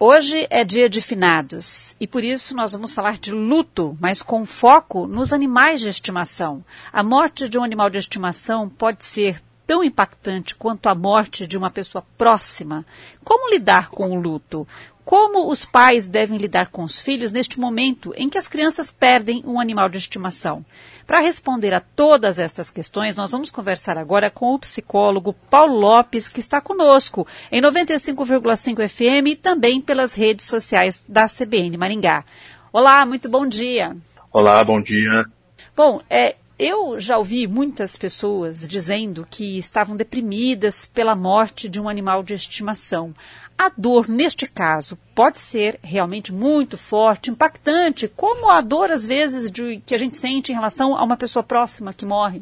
Hoje é dia de finados e por isso nós vamos falar de luto, mas com foco nos animais de estimação. A morte de um animal de estimação pode ser tão impactante quanto a morte de uma pessoa próxima. Como lidar com o luto? Como os pais devem lidar com os filhos neste momento em que as crianças perdem um animal de estimação? Para responder a todas estas questões, nós vamos conversar agora com o psicólogo Paulo Lopes, que está conosco em 95,5 FM e também pelas redes sociais da CBN Maringá. Olá, muito bom dia. Olá, bom dia. Bom, eu já ouvi muitas pessoas dizendo que estavam deprimidas pela morte de um animal de estimação. A dor, neste caso, pode ser realmente muito forte, impactante, como a dor, às vezes, que a gente sente em relação a uma pessoa próxima que morre.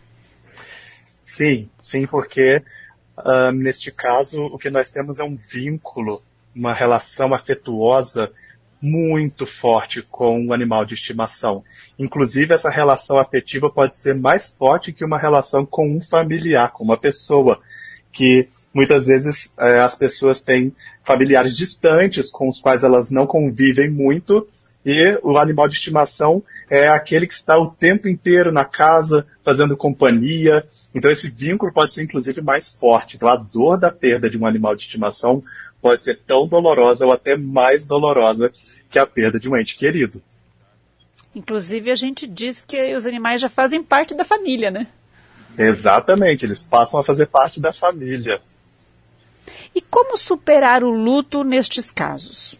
Sim, porque neste caso o que nós temos é um vínculo, uma relação afetuosa muito forte com o animal de estimação. Inclusive, essa relação afetiva pode ser mais forte que uma relação com um familiar, com uma pessoa, que muitas vezes as pessoas têm familiares distantes com os quais elas não convivem muito, e o animal de estimação é aquele que está o tempo inteiro na casa, fazendo companhia. Então esse vínculo pode ser inclusive mais forte. Então a dor da perda de um animal de estimação pode ser tão dolorosa ou até mais dolorosa que a perda de um ente querido. Inclusive a gente diz que os animais já fazem parte da família, né? Exatamente, eles passam a fazer parte da família. E como superar o luto nestes casos?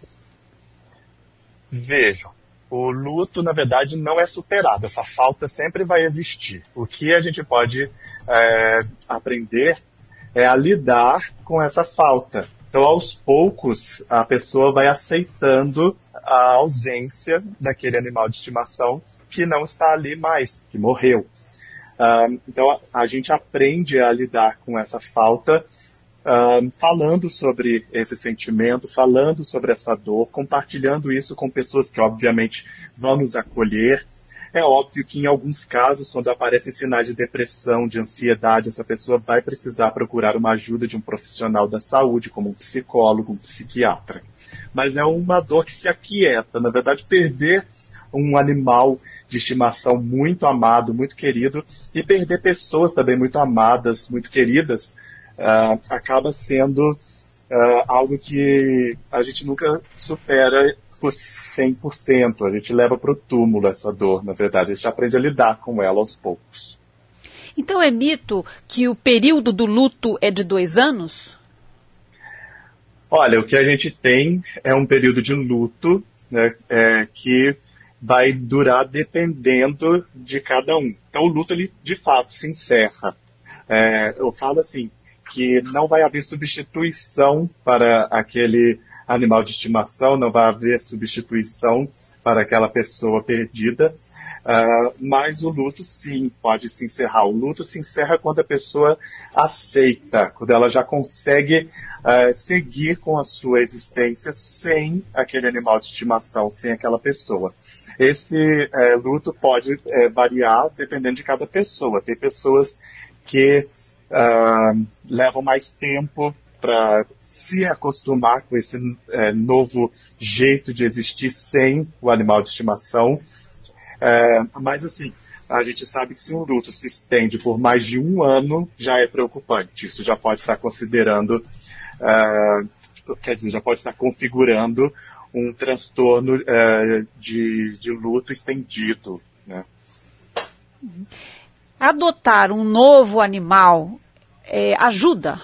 Vejam, o luto, na verdade, não é superado. Essa falta sempre vai existir. O que a gente pode aprender é a lidar com essa falta. Então, aos poucos, a pessoa vai aceitando a ausência daquele animal de estimação que não está ali mais, que morreu. Então, a gente aprende a lidar com essa falta, falando sobre esse sentimento, falando sobre essa dor, compartilhando isso com pessoas que, obviamente, vão nos acolher. É óbvio que, em alguns casos, quando aparecem sinais de depressão, de ansiedade, essa pessoa vai precisar procurar uma ajuda de um profissional da saúde, como um psicólogo, um psiquiatra. Mas é uma dor que se aquieta. Na verdade, perder um animal de estimação muito amado, muito querido, e perder pessoas também muito amadas, muito queridas, acaba sendo algo que a gente nunca supera por 100%. A gente leva para o túmulo essa dor, na verdade. A gente aprende a lidar com ela aos poucos. Então é mito que o período do luto é de 2 anos? Olha, o que a gente tem é um período de luto, né, que vai durar dependendo de cada um. Então o luto, ele de fato se encerra. Eu falo assim, que não vai haver substituição para aquele animal de estimação, não vai haver substituição para aquela pessoa perdida, mas o luto sim pode se encerrar. O luto se encerra quando a pessoa aceita, quando ela já consegue seguir com a sua existência sem aquele animal de estimação, sem aquela pessoa. Esse luto pode variar dependendo de cada pessoa. Tem pessoas que levam mais tempo para se acostumar com esse novo jeito de existir sem o animal de estimação. Mas assim, a gente sabe que se um luto se estende por mais de 1 ano, já é preocupante. Isso já pode estar considerando, já pode estar configurando um transtorno de luto estendido, né? Adotar um novo animal ajuda?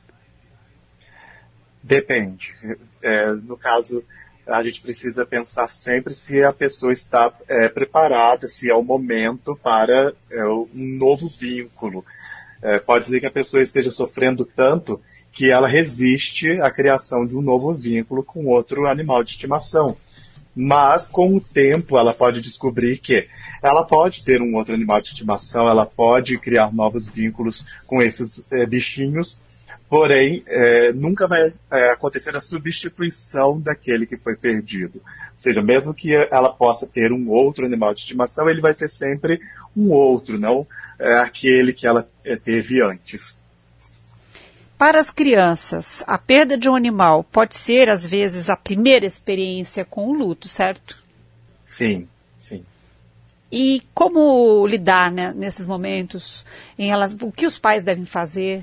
Depende. No caso, a gente precisa pensar sempre se a pessoa está preparada, se é o momento para um novo vínculo. Pode ser que a pessoa esteja sofrendo tanto que ela resiste à criação de um novo vínculo com outro animal de estimação. Mas, com o tempo, ela pode descobrir que ela pode ter um outro animal de estimação, ela pode criar novos vínculos com esses bichinhos, porém, nunca vai acontecer a substituição daquele que foi perdido. Ou seja, mesmo que ela possa ter um outro animal de estimação, ele vai ser sempre um outro, não aquele que ela teve antes. Para as crianças, a perda de um animal pode ser, às vezes, a primeira experiência com o luto, certo? Sim, sim. E como lidar, né, nesses momentos? O que os pais devem fazer?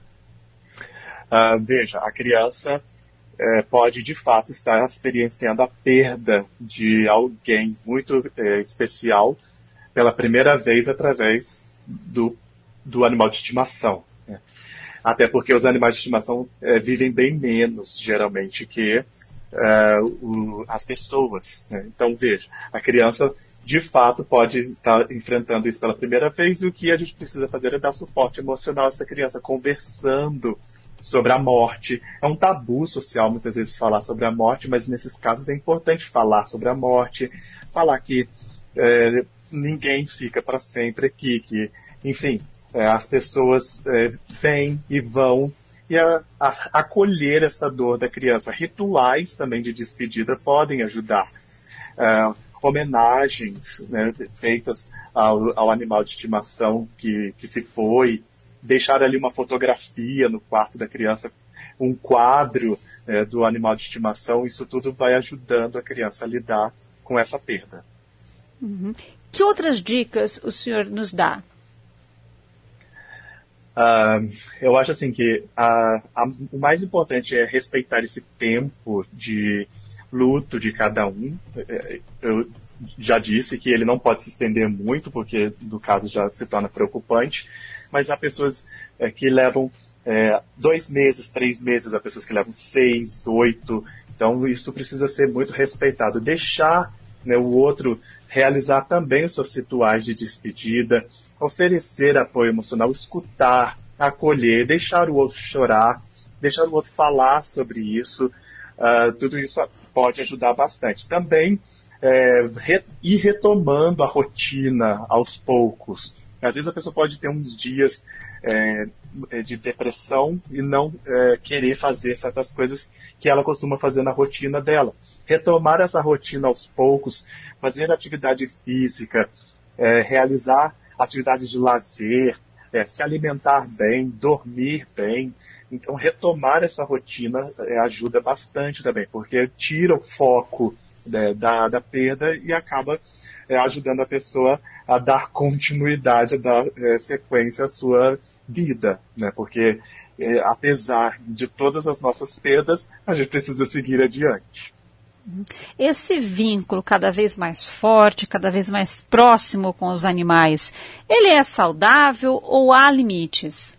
Veja, a criança pode de fato estar experienciando a perda de alguém muito especial pela primeira vez através do animal de estimação, né? Até porque os animais de estimação vivem bem menos, geralmente, que as pessoas, né? Então, veja, a criança de fato pode estar enfrentando isso pela primeira vez, e o que a gente precisa fazer é dar suporte emocional a essa criança, conversando sobre a morte. É um tabu social muitas vezes falar sobre a morte, mas nesses casos é importante falar sobre a morte, falar que ninguém fica para sempre aqui, que, enfim, as pessoas vêm e vão, e acolher essa dor da criança. Rituais também de despedida podem ajudar. Homenagens, né, feitas ao animal de estimação que se foi, deixar ali uma fotografia no quarto da criança, um quadro do animal de estimação, isso tudo vai ajudando a criança a lidar com essa perda. Uhum. Que outras dicas o senhor nos dá? Eu acho assim que o mais importante é respeitar esse tempo de luto de cada um. Eu já disse que ele não pode se estender muito, porque no caso já se torna preocupante, mas há pessoas que levam 2 meses, 3 meses, há pessoas que levam 6, 8, então isso precisa ser muito respeitado. Deixar, né, o outro realizar também os seus rituais de despedida, oferecer apoio emocional, escutar, acolher, deixar o outro chorar, deixar o outro falar sobre isso, tudo isso pode ajudar bastante. Também ir retomando a rotina aos poucos. Às vezes a pessoa pode ter uns dias de depressão e não querer fazer certas coisas que ela costuma fazer na rotina dela. Retomar essa rotina aos poucos, fazer atividade física, realizar atividades de lazer, se alimentar bem, dormir bem. Então, retomar essa rotina ajuda bastante também, porque tira o foco da perda e acaba ajudando a pessoa a dar continuidade, a dar sequência à sua vida, né? Porque, apesar de todas as nossas perdas, a gente precisa seguir adiante. Esse vínculo cada vez mais forte, cada vez mais próximo com os animais, ele é saudável ou há limites?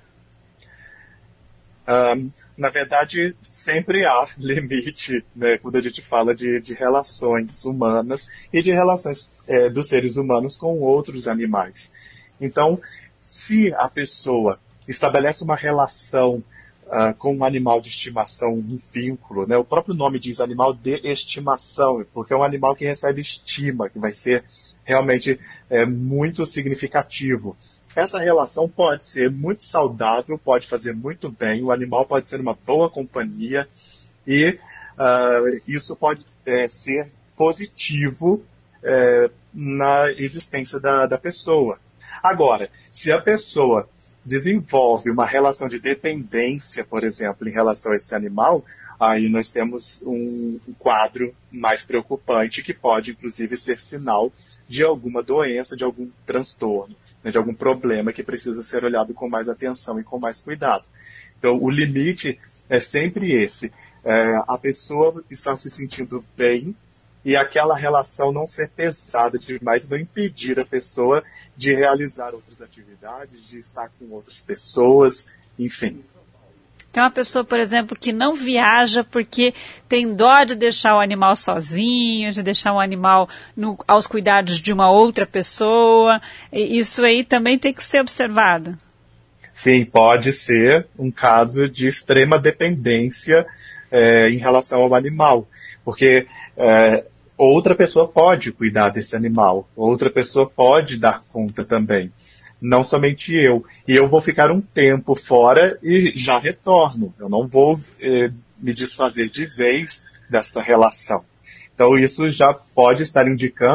Na verdade, sempre há limite, né, quando a gente fala de relações humanas e de relações dos seres humanos com outros animais. Então, se a pessoa estabelece uma relação com um animal de estimação, um vínculo, né, o próprio nome diz animal de estimação, porque é um animal que recebe estima, que vai ser realmente muito significativo. Essa relação pode ser muito saudável, pode fazer muito bem, o animal pode ser uma boa companhia e isso pode ser positivo na existência da pessoa. Agora, se a pessoa desenvolve uma relação de dependência, por exemplo, em relação a esse animal, aí nós temos um quadro mais preocupante que pode, inclusive, ser sinal de alguma doença, de algum transtorno, de algum problema que precisa ser olhado com mais atenção e com mais cuidado. Então, o limite é sempre esse. A pessoa está se sentindo bem e aquela relação não ser pesada demais, não impedir a pessoa de realizar outras atividades, de estar com outras pessoas, enfim. Tem uma pessoa, por exemplo, que não viaja porque tem dó de deixar o animal sozinho, de deixar o animal aos cuidados de uma outra pessoa. Isso aí também tem que ser observado. Sim, pode ser um caso de extrema dependência em relação ao animal. Porque outra pessoa pode cuidar desse animal, outra pessoa pode dar conta também. Não somente eu. E eu vou ficar um tempo fora e já retorno. Eu não vou me desfazer de vez dessa relação. Então isso já pode estar indicando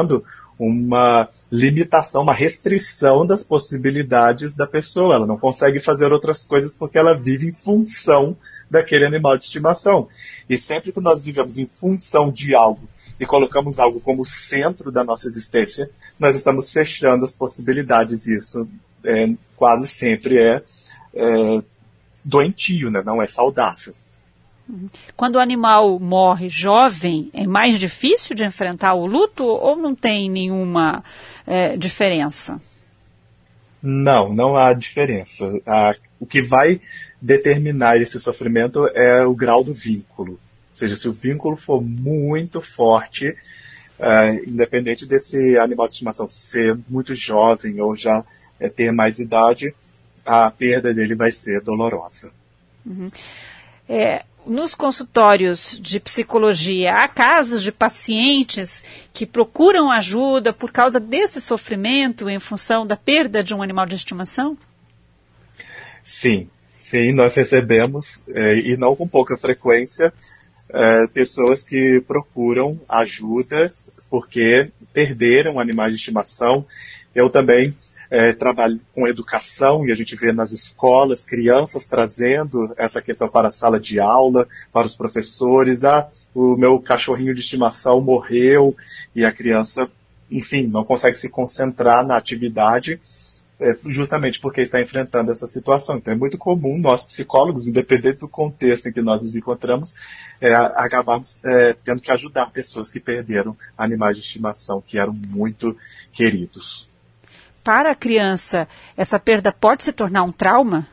uma limitação, uma restrição das possibilidades da pessoa. Ela não consegue fazer outras coisas porque ela vive em função daquele animal de estimação. E sempre que nós vivemos em função de algo e colocamos algo como centro da nossa existência, nós estamos fechando as possibilidades. E isso quase sempre é doentio, né? Não é saudável. Quando o animal morre jovem, é mais difícil de enfrentar o luto ou não tem nenhuma diferença? Não há diferença. O que vai determinar esse sofrimento é o grau do vínculo. Ou seja, se o vínculo for muito forte, independente desse animal de estimação ser muito jovem ou já ter mais idade, a perda dele vai ser dolorosa. Uhum. Nos consultórios de psicologia, há casos de pacientes que procuram ajuda por causa desse sofrimento em função da perda de um animal de estimação? Sim, nós recebemos, e não com pouca frequência, pessoas que procuram ajuda porque perderam animais de estimação. Eu também trabalho com educação e a gente vê nas escolas crianças trazendo essa questão para a sala de aula, para os professores. O meu cachorrinho de estimação morreu e a criança, enfim, não consegue se concentrar na atividade justamente porque está enfrentando essa situação. Então é muito comum nós psicólogos, independente do contexto em que nós nos encontramos, acabarmos tendo que ajudar pessoas que perderam animais de estimação que eram muito queridos. Para a criança, essa perda pode se tornar um trauma?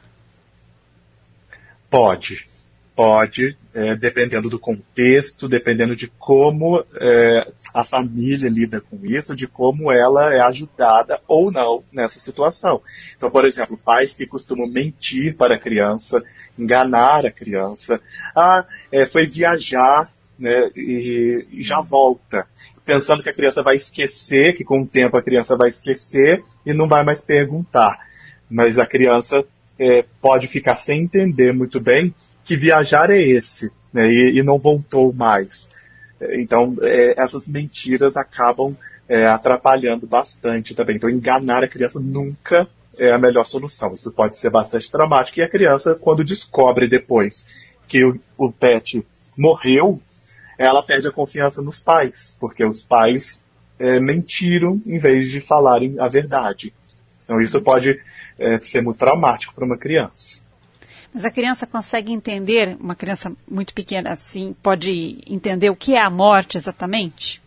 Pode, dependendo do contexto, dependendo de como a família lida com isso, de como ela é ajudada ou não nessa situação. Então, por exemplo, pais que costumam mentir para a criança, enganar a criança, foi viajar, né, e já volta, pensando que a criança vai esquecer, que com o tempo a criança vai esquecer e não vai mais perguntar. Mas a criança pode ficar sem entender muito bem que viajar é esse, né, e não voltou mais. Então, essas mentiras acabam atrapalhando bastante também. Então, enganar a criança nunca é a melhor solução. Isso pode ser bastante traumático. E a criança, quando descobre depois que o pet morreu, ela perde a confiança nos pais, porque os pais mentiram em vez de falarem a verdade. Então isso pode ser muito traumático para uma criança. Mas a criança consegue entender, uma criança muito pequena assim, pode entender o que é a morte exatamente?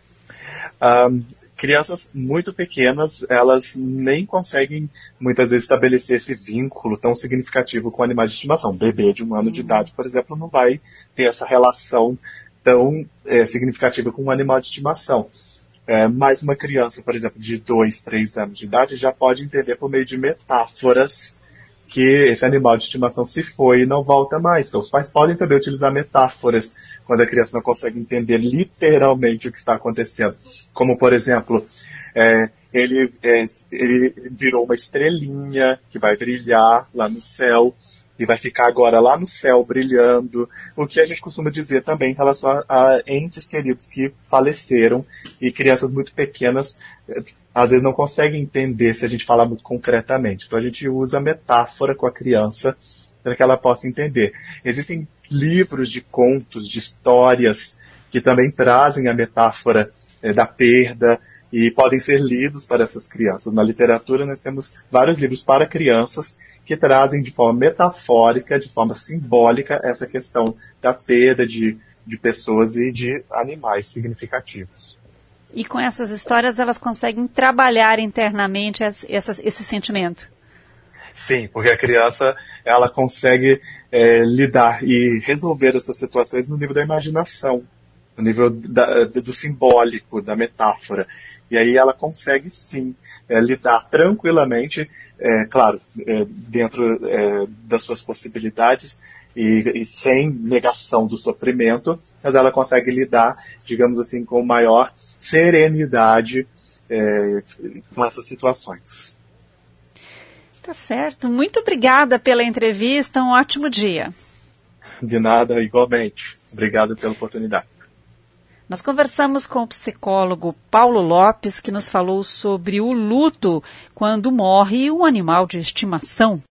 Crianças muito pequenas, elas nem conseguem muitas vezes estabelecer esse vínculo tão significativo com animais de estimação. Um bebê de 1 ano de idade, por exemplo, não vai ter essa relação tão significativa com um animal de estimação. Mas uma criança, por exemplo, de 2, 3 anos de idade já pode entender por meio de metáforas que esse animal de estimação se foi e não volta mais. Então os pais podem também utilizar metáforas quando a criança não consegue entender literalmente o que está acontecendo. Como, por exemplo, ele virou uma estrelinha que vai brilhar lá no céu e vai ficar agora lá no céu brilhando, o que a gente costuma dizer também em relação a entes queridos que faleceram e crianças muito pequenas, às vezes não conseguem entender se a gente falar muito concretamente. Então a gente usa metáfora com a criança para que ela possa entender. Existem livros de contos, de histórias, que também trazem a metáfora da perda e podem ser lidos para essas crianças. Na literatura nós temos vários livros para crianças que trazem de forma metafórica, de forma simbólica, essa questão da perda de pessoas e de animais significativos. E com essas histórias elas conseguem trabalhar internamente esse sentimento? Sim, porque a criança ela consegue lidar e resolver essas situações no nível da imaginação, no nível do simbólico, da metáfora. E aí ela consegue sim lidar tranquilamente, claro, dentro das suas possibilidades e sem negação do sofrimento, mas ela consegue lidar, digamos assim, com maior serenidade com essas situações. Tá certo. Muito obrigada pela entrevista. Um ótimo dia. De nada, igualmente. Obrigado pela oportunidade. Nós conversamos com o psicólogo Paulo Lopes, que nos falou sobre o luto quando morre um animal de estimação.